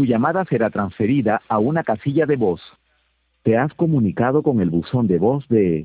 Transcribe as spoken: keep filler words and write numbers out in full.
Tu llamada será transferida a una casilla de voz. Te has comunicado con el buzón de voz de